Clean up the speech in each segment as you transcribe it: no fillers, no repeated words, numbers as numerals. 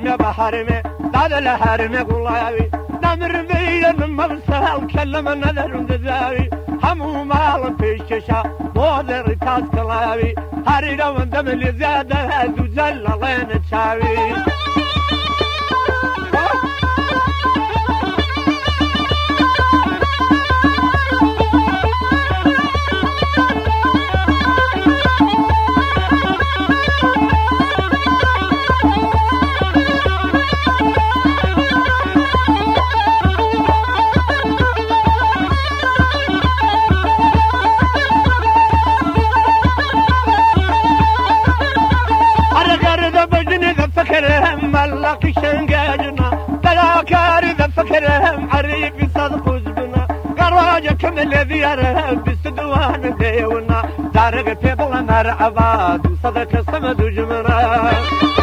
بحرمه داد الحرمه قلاوي نمر بين مبسل كلم نذر دزاوي همو مال بيششا بودر تاس كلاوي هريدا وندم اللي زياده دوزل لين تشاوي فكرهم ملق شنقاجنا بلا كارث فكرهم عريف صدق وزبنا قراجكم الذي يرهب بالسدوان ديونا دارق في بلا مرعباد وصدق الصمد وجمنا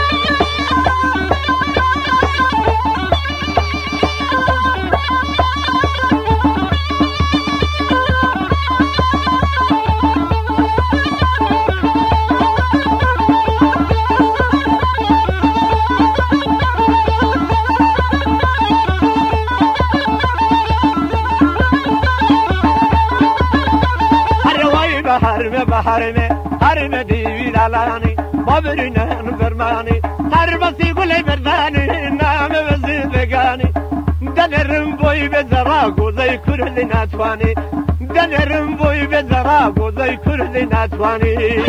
حرمه ديوي دالاني بابرنا نفرماني حربسي قولي برداني نام وزيدقاني دنرم بوي بزراقو زي كرل ناتواني دنرم بوي بزراقو زي كرل ناتواني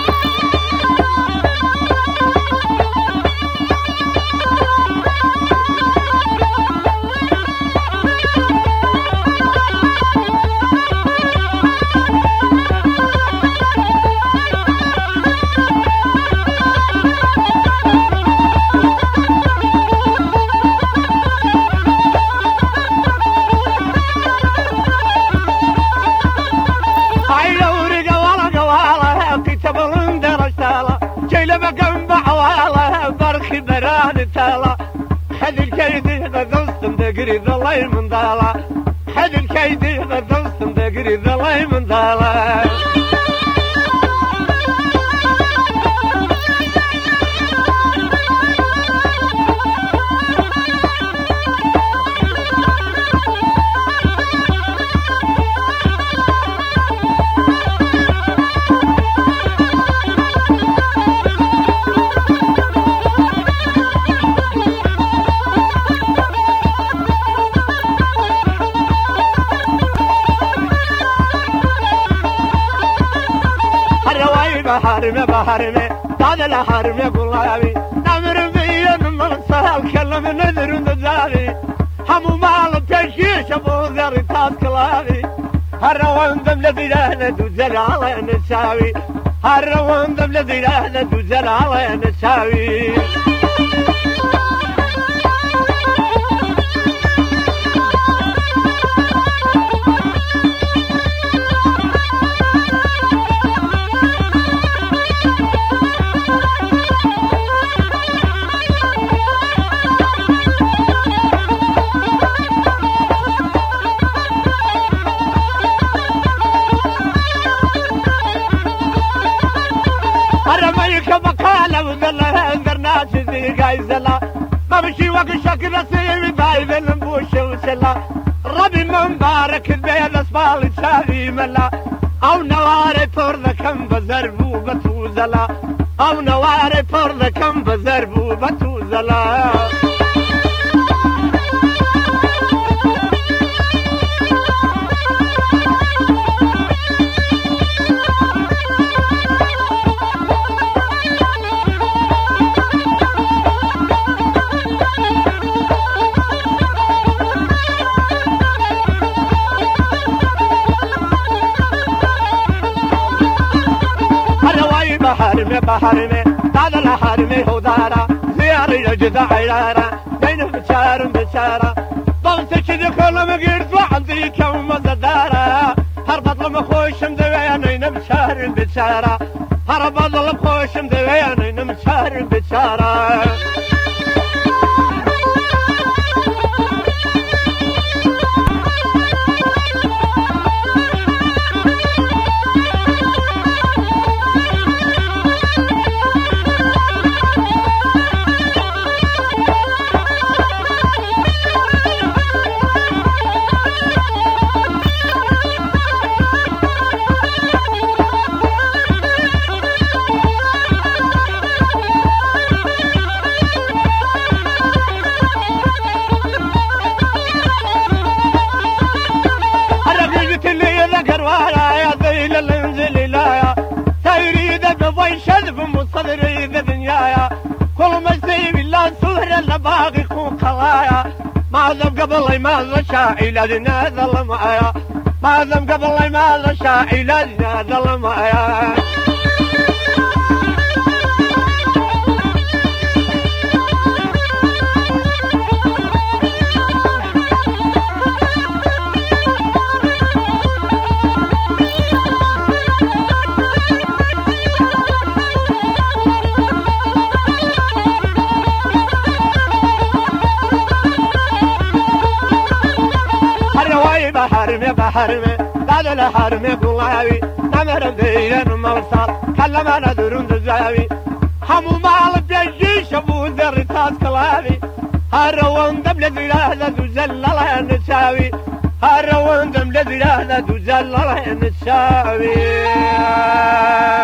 حد الكيد غضنصن دقري ظلي من ضالا حد الكيد غضنصن دقري ظلي من ضالا بحرمه داد الحرمه قلاوي نمر بين مرسال كلم نذر دزاوي همو مال تشيش ابو ذر تاس كلاوي هروان دم لذيله دوزل على نساوي هروان دم لذيله دوزل على نساوي بمشي وقشك نسيبي بايذ النبوش وسلا ربي من بارك البيض اسبال تشافي ملا او نواري فرد كم بزربو بتوزلا او نواري فرد كم بزربو بتوزلا بحرمه داد الحرمه هودارا زياري يجد عيارا بين بشار بشارة ضلت كذا كل ما قلت وعندي كم مزدارا هربط لما خوشم دويانين بشار بشارة هربط لما خوشم دويانين بشار بشارة كروانا يا ذيل الانزل لا تريد بضي شذب مصدري ذا دنيايا كل ما سيب الله سهر اللي باقي يكون خلايا ما ذم قبل ما ذا إلى لنا ظلمايا ما ذم قبل ما ذا إلى لنا ظلمايا بحرمي بعد الحرمي قلاوي نمر ديرن مرسال كلمنا درون دزاوي حمو مال بيجيش ابو ذر تاس كلاوي هروان دم لذيله دزلله نساوي هروان دم لذيله دزلله نساوي